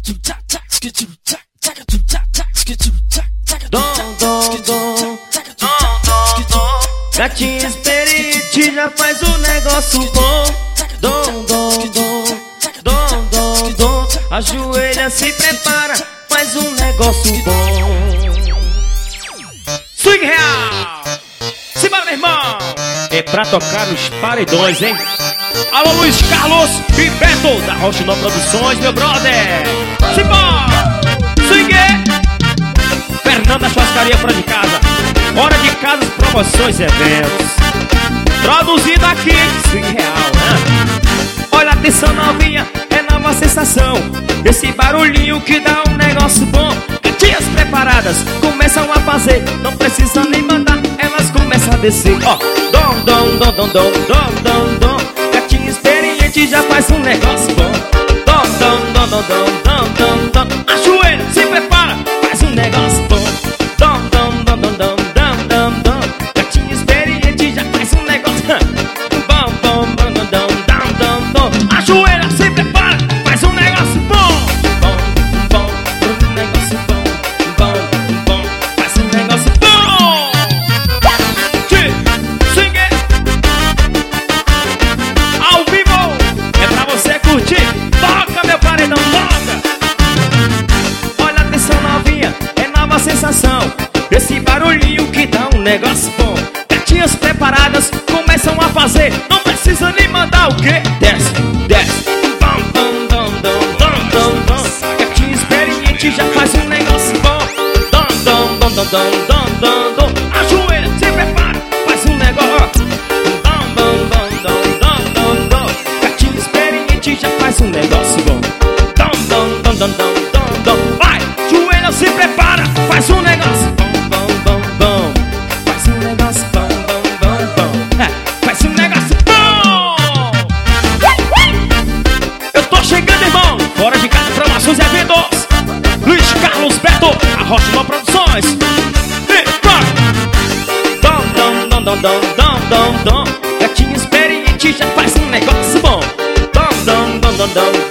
Gatinho experiente já faz um negócio bom. Ajoelha, se prepara, faz um negócio bom. Swing real! Simbora, meu irmão! É pra tocar nos paredões, hein? Alô, Luiz Carlos e Beto da Rochinol Produções, meu brother! Simbora! Swing! Fernanda Churrascaria fora de casa. Hora de casas, promoções e eventos. Traduzido aqui em swing real, né? Olha, atenção novinha, é nova sensação. Esse barulhinho que dá um negócio bom. Gatinhas preparadas começam a fazer. Não precisa nem mandar, elas começam a descer. Ó, dom, dom, dom, dom, dom, dom, dom, dom. Gatinho experiente já faz um negócio bom. Dom, dom, dom, dom, dom, dom, dom, dom. Ajoelha, se prepara, faz um negócio bom. Dom, dom, dom, dom, dom, dom, dom, dom. Gatinho experiente já faz um negócio bom, bom, bom, dom, dom, dom, dom, dom. Ajoelha, se prepara, faz um negócio bom. Bom, bom, um negócio bom. Bom, bom, faz um negócio bom. Swing ao vivo, é pra você curtir. Toca, meu paredão, toca. Olha, atenção novinha, é nova sensação. Esse barulhinho que dá um negócio bom. Gatinhas preparadas começam a fazer. Não precisa nem mandar o quê? Desce, desce. Bom, bom, bom, bom, bom, bom, bom. Gatinho experiente já faz um negócio bom. Dom, dom, dom, dom, dom, dom, dom, dom. Ajoelha, se prepara, faz um negócio. Dom, dom, dom, dom, dom, dom, dom. Gatinho experiente já faz um negócio bom. Dom, dom, dom, dom, dom, dom, dom. Vai, ajoelha, se prepara, faz um negócio bom. Faz um negócio bom, bom, bom, bom. Faz um negócio bom. Eu tô chegando, irmão. Fora de casa, promoções e eventos. Luiz Carlos Beto, a Rochinol Produções. E vai. Dom, dom, dom, dom, dom, dom, dom, dom. Gatinho experiente já faz um negócio bom. Dom, dom, dom, dom, dom.